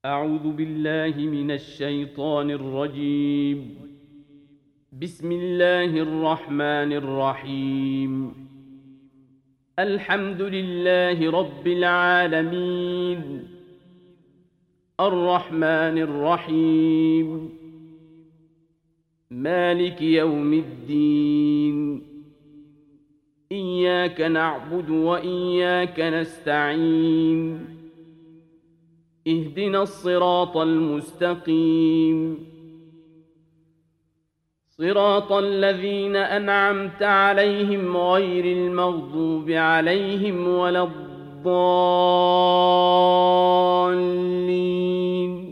أعوذ بالله من الشيطان الرجيم. بسم الله الرحمن الرحيم. الحمد لله رب العالمين، الرحمن الرحيم، مالك يوم الدين. إياك نعبد وإياك نستعين. اهدنا الصراط المستقيم، صراط الذين أنعمت عليهم غير المغضوب عليهم ولا الضالين.